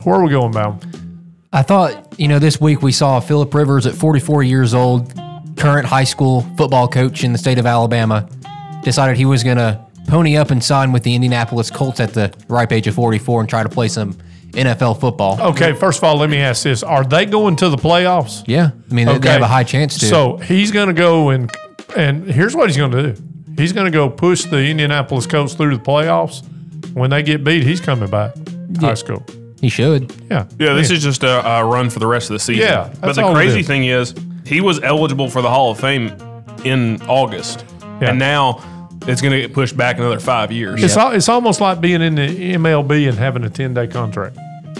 Where are we going, Bow? I thought, this week we saw Phillip Rivers at 44 years old, current high school football coach in the state of Alabama, decided he was going to pony up and sign with the Indianapolis Colts at the ripe age of 44 and try to play some NFL football. Okay, first of all, let me ask this. Are they going to the playoffs? Yeah. I mean, they have a high chance to. So he's going to go and here's what he's going to do. He's going to go push the Indianapolis Colts through the playoffs. When they get beat, he's coming back to high school. He should. Yeah. Yeah, this is just a run for the rest of the season. Yeah, but the crazy thing is, he was eligible for the Hall of Fame in August. Yeah. And now it's going to get pushed back another 5 years. It's almost like being in the MLB and having a 10-day contract.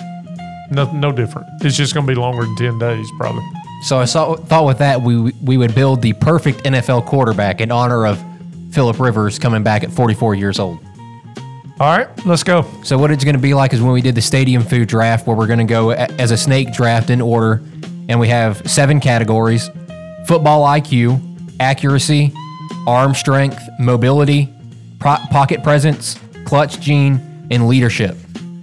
No different. It's just going to be longer than 10 days, probably. So I thought with that, we would build the perfect NFL quarterback in honor of Phillip Rivers coming back at 44 years old. All right, let's go. So what it's going to be like is when we did the stadium food draft, where we're going to go as a snake draft in order, and we have 7 categories: football IQ, accuracy, arm strength, mobility, pocket presence, clutch gene, and leadership.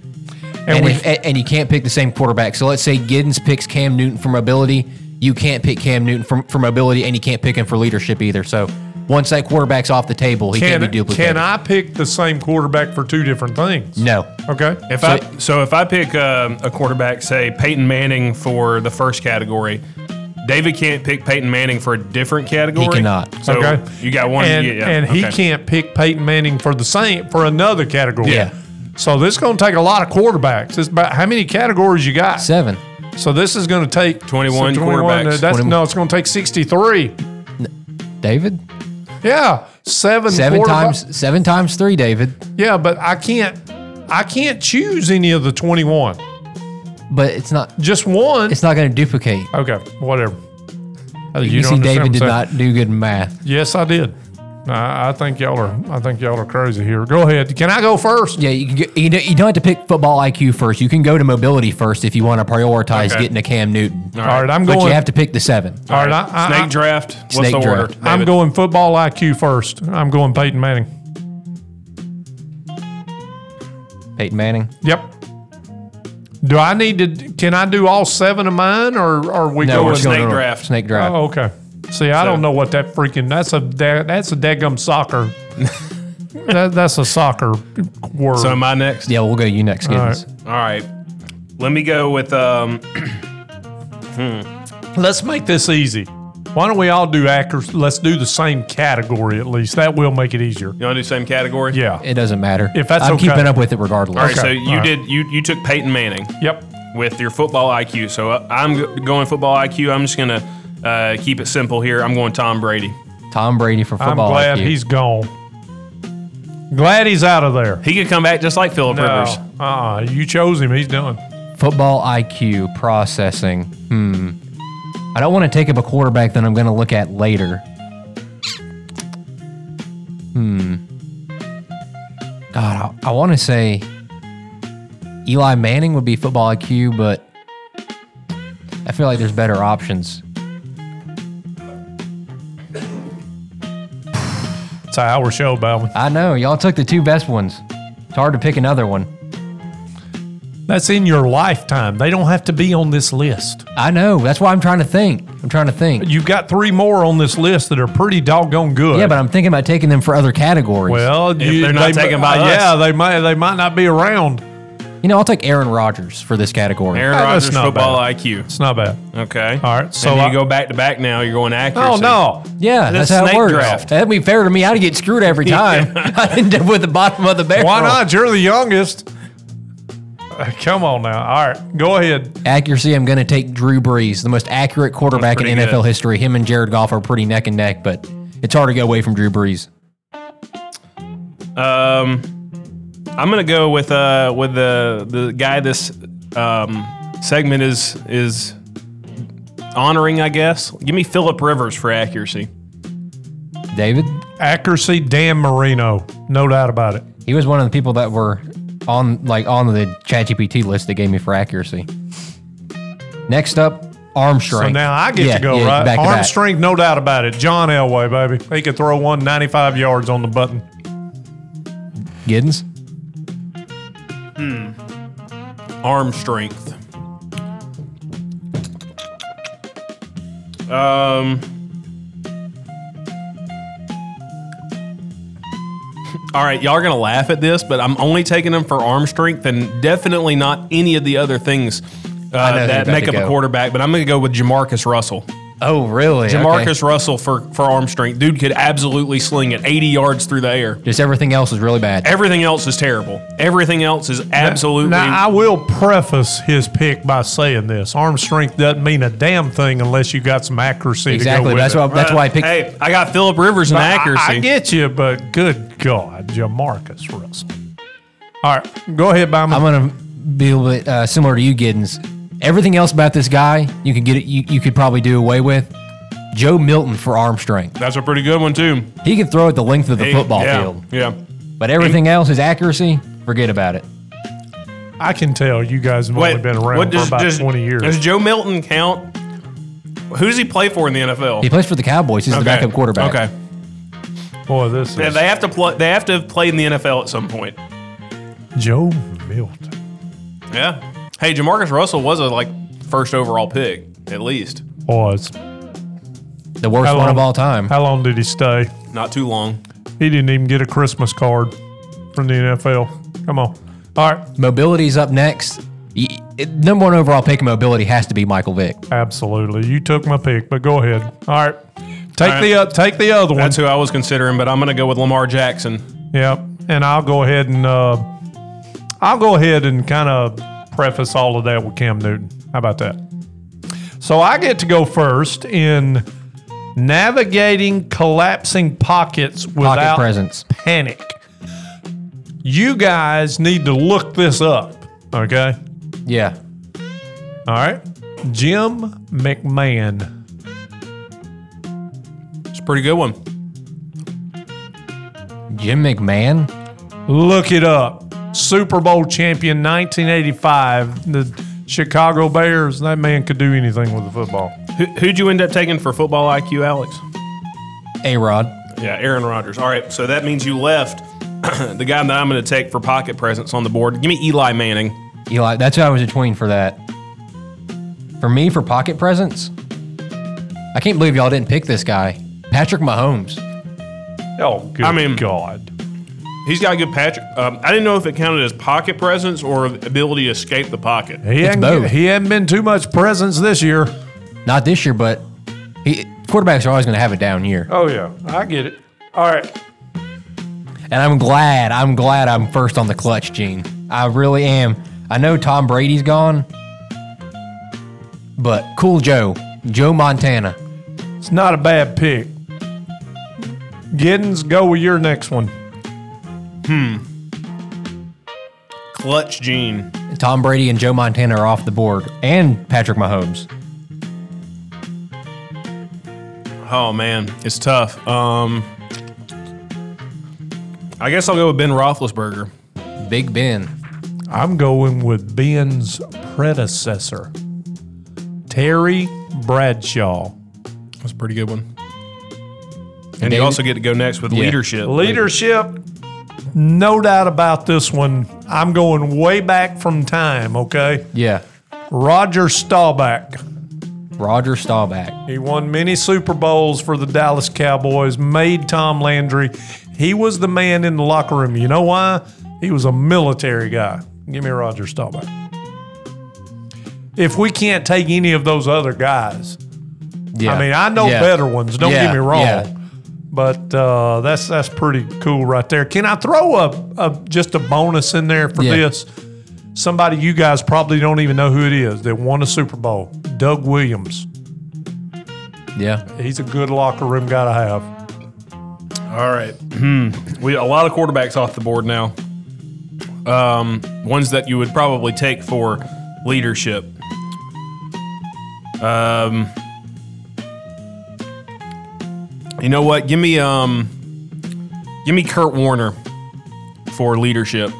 And you can't pick the same quarterback. So let's say Giddens picks Cam Newton for mobility. You can't pick Cam Newton for mobility, and you can't pick him for leadership either. So once that quarterback's off the table, he can't be duplicated. Can I pick the same quarterback for 2 different things? No. Okay. If I pick a quarterback, say Peyton Manning for the first category, David can't pick Peyton Manning for a different category. He cannot. So you got one. He can't pick Peyton Manning for another category. Yeah. So this is going to take a lot of quarterbacks. It's about how many categories you got? 7. So this is going to take 21 quarterbacks. No, it's going to take 63. David? Yeah, 7 times 3, David. Yeah, but I can't choose any of the 21. But it's not just one. It's not going to duplicate. Okay, whatever. You see, David did not do good in math. Yes, I did. I think y'all are crazy here. Go ahead. Can I go first? Yeah, you don't have to pick football IQ first. You can go to mobility first if you want to prioritize getting a Cam Newton. All right, I'm going. But you have to pick the 7. All right, snake draft. What's the order? David? I'm going football IQ first. I'm going Peyton Manning. Peyton Manning. Yep. Do I need to? Can I do all 7 of mine, or are we going snake draft? Snake draft. Oh, okay. See, I don't know what that freaking. That's a daggum soccer. That's a soccer word. So am I next? Yeah, we'll go you next, Giddens. All right. Let me go with. Let's make this easy. Why don't we all do accuracy? Let's do the same category at least. That will make it easier. You want to do the same category? Yeah. It doesn't matter. If that's I'm keeping up with it regardless. All right. So you took Peyton Manning. Yep. With your football IQ. So I'm going football IQ. I'm just gonna. Keep it simple here. I'm going Tom Brady. Tom Brady for football. I'm glad he's gone. Glad he's out of there. He could come back just like Phillip Rivers. You chose him. He's done. Football IQ processing. I don't want to take up a quarterback that I'm going to look at later. God, I want to say Eli Manning would be football IQ, but I feel like there's better options. It's an hour show, Bowman. I know. Y'all took the 2 best ones. It's hard to pick another one. That's in your lifetime. They don't have to be on this list. I know. That's why I'm trying to think. You've got 3 more on this list that are pretty doggone good. Yeah, but I'm thinking about taking them for other categories. Well, they're not taken by us. Yeah, they might not be around. I'll take Aaron Rodgers for this category. Aaron Rodgers, football IQ. It's not bad. Okay. All right. So you go back to back now. You're going accuracy. Oh, no. Yeah, that's how it works. Draft. That'd be fair to me. I'd get screwed every time. I'd end up with the bottom of the barrel. Why not? You're the youngest. Come on now. All right. Go ahead. Accuracy, I'm going to take Drew Brees, the most accurate quarterback in NFL history. Him and Jared Goff are pretty neck and neck, but it's hard to go away from Drew Brees. I'm gonna go with the guy this segment is honoring, I guess. Give me Phillip Rivers for accuracy. David? Accuracy, Dan Marino. No doubt about it. He was one of the people that were on the ChatGPT list that gave me for accuracy. Next up, arm strength. So now I get to go, right? Arm strength, no doubt about it. John Elway, baby. He could throw 195 yards on the button. Giddens? Arm strength. All right, y'all are going to laugh at this, but I'm only taking him for arm strength and definitely not any of the other things that make up a quarterback, but I'm going to go with Jamarcus Russell. Oh, really? Jamarcus Russell for arm strength. Dude could absolutely sling it 80 yards through the air. Just everything else is really bad. Everything else is terrible. Everything else is absolutely... Now, I will preface his pick by saying this. Arm strength doesn't mean a damn thing unless you got some accuracy to go with that's it. that's why I picked... Hey, I got Phillip Rivers in accuracy. I get you, but good God, Jamarcus Russell. All right, go ahead, Bama. I'm going to be a little bit similar to you, Giddens. Everything else about this guy, you could get it. You could probably do away with. Joe Milton for arm strength. That's a pretty good one, too. He can throw it the length of the football field. Yeah. But everything else, his accuracy, forget about it. I can tell you guys have only been around for about 20 years. Does Joe Milton count? Who does he play for in the NFL? He plays for the Cowboys. He's the backup quarterback. Okay. Boy, this is... Yeah, they have to play. They have to have played in the NFL at some point. Joe Milton. Yeah. Hey, Jamarcus Russell was a first overall pick, at least. Was. The worst one of all time. How long did he stay? Not too long. He didn't even get a Christmas card from the NFL. Come on. All right. Mobility's up next. Number one overall pick in mobility has to be Michael Vick. Absolutely. You took my pick, but go ahead. All right. Take the other one. That's who I was considering, but I'm going to go with Lamar Jackson. Yep. And I'll go ahead and kind of preface all of that with Cam Newton. How about that? So I get to go first in navigating collapsing pockets without presence. panic. You guys need to look this up, okay? Yeah. All right. Jim McMahon. It's a pretty good one. Jim McMahon? Look it up. Super Bowl champion 1985. The Chicago Bears. That man could do anything with the football. Who'd you end up taking for football IQ, Alex? A-Rod. Yeah, Aaron Rodgers. All right, so that means you left the guy that I'm going to take for pocket presence on the board. Give me Eli Manning. Eli, that's who I was between for that. For me, for pocket presence, I can't believe y'all didn't pick this guy. Patrick Mahomes. Oh, good God. He's got a good Patrick. I didn't know if it counted as pocket presence or ability to escape the pocket. He hadn't been too much presence this year. Not this year, but quarterbacks are always going to have a down year. Oh, yeah. I get it. All right. And I'm glad I'm first on the clutch, Gene. I really am. I know Tom Brady's gone, but cool Joe Montana. It's not a bad pick. Giddens, go with your next one. Clutch Gene. Tom Brady and Joe Montana are off the board, and Patrick Mahomes. Oh, man. It's tough. I guess I'll go with Ben Roethlisberger. Big Ben. I'm going with Ben's predecessor, Terry Bradshaw. That's a pretty good one. And you also get to go next with leadership. Leadership, no doubt about this one. I'm going way back from time, okay? Yeah. Roger Staubach. Roger Staubach. He won many Super Bowls for the Dallas Cowboys, made Tom Landry. He was the man in the locker room. You know why? He was a military guy. Give me Roger Staubach. If we can't take any of those other guys, yeah. I mean, I know better ones. Don't get me wrong. Yeah. But that's pretty cool right there. Can I throw just a bonus in there for this? Somebody you guys probably don't even know who it is that won a Super Bowl. Doug Williams. Yeah. He's a good locker room guy to have. All right. We a lot of quarterbacks off the board now. Ones that you would probably take for leadership. You know what? Give me Kurt Warner for leadership.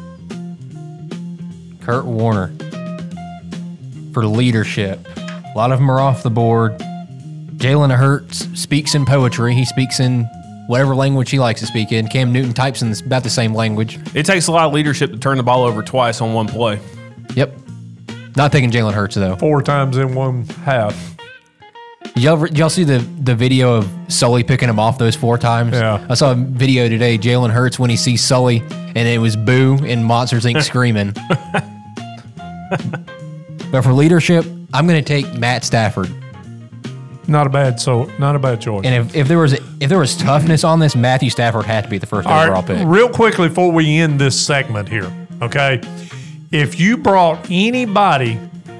Kurt Warner for leadership. A lot of them are off the board. Jalen Hurts speaks in poetry. He speaks in whatever language he likes to speak in. Cam Newton types in about the same language. It takes a lot of leadership to turn the ball over twice on one play. Yep. Not taking Jalen Hurts, though. 4 times in one half. Did y'all see the video of Sully picking him off those 4 times? Yeah. I saw a video today, Jalen Hurts, when he sees Sully, and it was Boo and Monsters, Inc. screaming. But for leadership, I'm going to take Matt Stafford. Not a bad choice. And if there was toughness on this, Matthew Stafford had to be the first overall pick. Real quickly before we end this segment here, okay? If you brought anybody,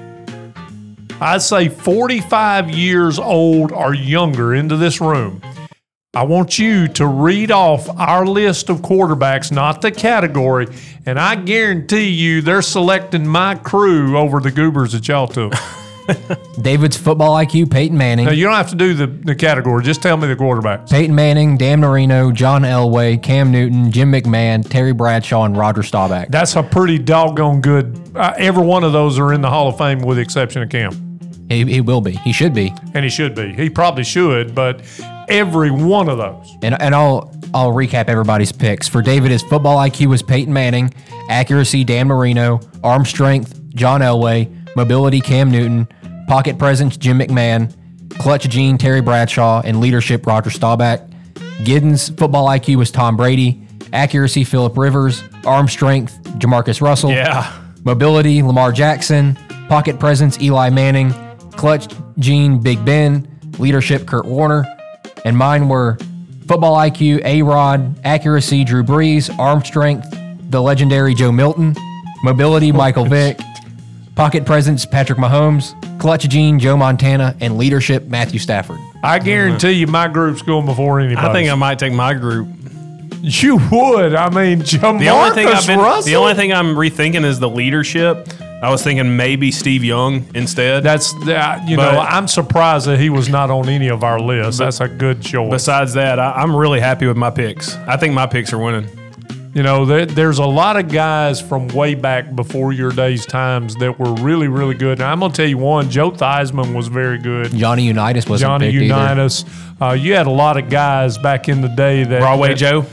I'd say 45 years old or younger into this room, I want you to read off our list of quarterbacks, not the category, and I guarantee you they're selecting my crew over the goobers that y'all took. David's football IQ, Peyton Manning. Now, you don't have to do the category. Just tell me the quarterbacks. Peyton Manning, Dan Marino, John Elway, Cam Newton, Jim McMahon, Terry Bradshaw, and Roger Staubach. That's a pretty doggone good. Every one of those are in the Hall of Fame with the exception of Cam. He will be. He should be. And he should be. He probably should, but every one of those. And I'll recap everybody's picks. For David, his football IQ was Peyton Manning, accuracy, Dan Marino, arm strength, John Elway, mobility, Cam Newton, pocket presence, Jim McMahon, clutch gene, Terry Bradshaw, and leadership, Roger Staubach. Giddens' football IQ was Tom Brady, accuracy, Phillip Rivers, arm strength, Jamarcus Russell, Yeah. mobility, Lamar Jackson, pocket presence, Eli Manning, clutch gene, Big Ben, leadership, Kurt Warner. And mine were football IQ, A-Rod, accuracy, Drew Brees, arm strength, the legendary Joe Milton, mobility, Michael Vick, pocket presence, Patrick Mahomes, clutch gene, Joe Montana, and leadership, Matthew Stafford. I guarantee you my group's going before anybody. I think I might take my group. You would. I mean, Jamarcus Russell. The only thing I'm rethinking is the leadership. I was thinking maybe Steve Young instead. That's I'm surprised that he was not on any of our lists. That's a good choice. Besides that, I'm really happy with my picks. I think my picks are winning. You know, there's a lot of guys from way back before your days times that were really, really good. And I'm going to tell you one, Joe Theismann was very good. Johnny Unitas wasn't Johnny picked Unitas. You had a lot of guys back in the day that Broadway Joe?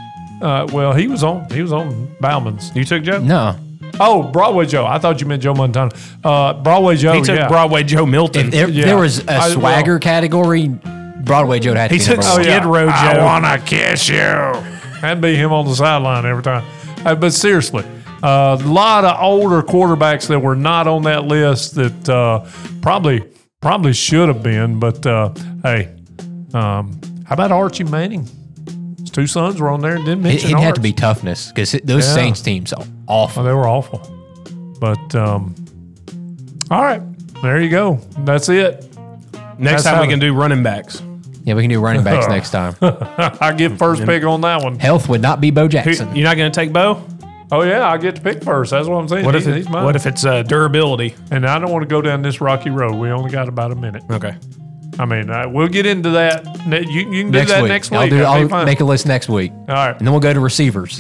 Well, he was on Bauman's. You took Joe? No. Oh, Broadway Joe. I thought you meant Joe Montana. Broadway Joe. He took Broadway Joe Milton. If there was a swagger category, Broadway Joe had to He be took number one. Skid Row Joe. I wanna kiss you. That'd be him on the sideline every time. But seriously, a lot of older quarterbacks that were not on that list that probably should have been. But hey, how about Archie Manning? His 2 sons were on there and didn't mention It had Arch. to be toughness because those Yeah. Saints teams are awful. Oh, they were awful. But all right, there you go. That's it. Next That's time how we can do running backs. Yeah, we can do running backs next time. I get first pick on that one. Health would not be Bo Jackson. You're not going to take Bo? Oh yeah, I get to pick first. That's what I'm saying. What He's mine. if it's durability? And I don't want to go down this rocky road. We only got about a minute. Okay. I mean, we'll get into that. You can do that next week. I'll That'd be I'll fine. make a list next week. All right. And then we'll go to receivers.